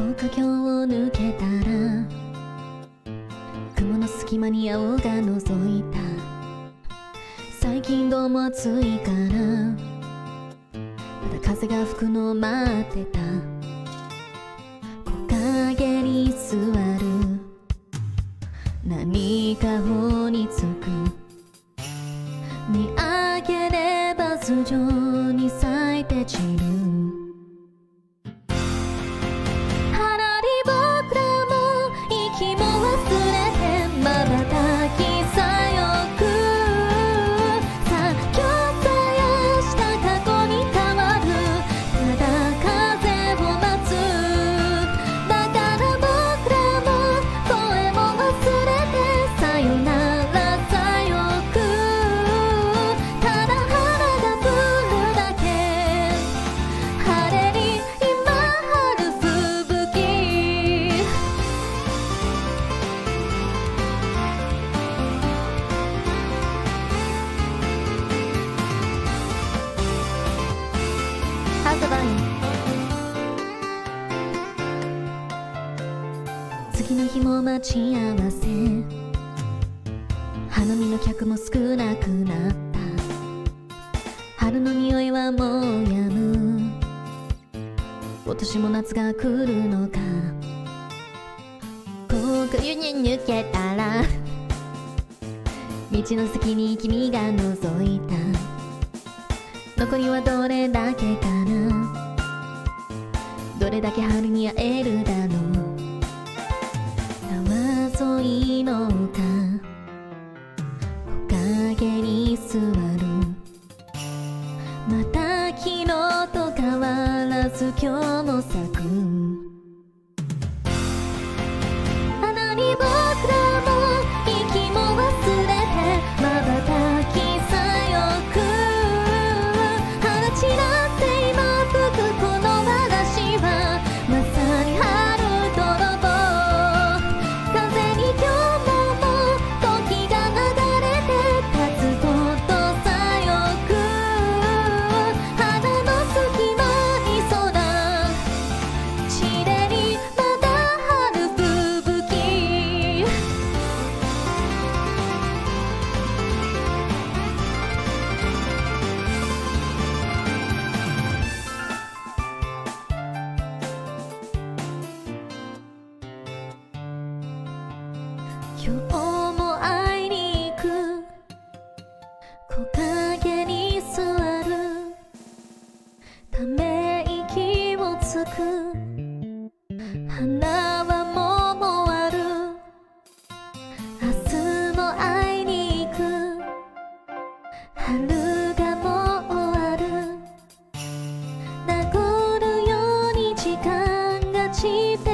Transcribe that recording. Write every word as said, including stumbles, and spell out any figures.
高架橋を抜けたら雲の隙間に青が覗いた。最近どうも暑いからまだ風が吹くのを待ってた。木陰に座る何かをにつく。見上げれば頭上に咲いて散る。次の日も待ち合わせ。花見の客も少なくなった。春の匂いはもうやむ。今年も夏が来るのか。高架湯に抜けたら道の先に君が覗いた。残りはどれだけかな。どれだけ春に会えるだろう。川沿いの丘木陰に座る。また昨日と変わらず今日も咲く。花に僕らも息も忘れて瞬きさよく放ちらって今吹くこの嵐はまさに春泥棒。風に今日も時が流れて立つことさよく。花の隙間に空地でにまだ春吹雪。今日も会いに行く。木陰に座る。ため息をつく。花はもう終わる。明日も会いに行く。春がもう終わる。名残るように時間が散って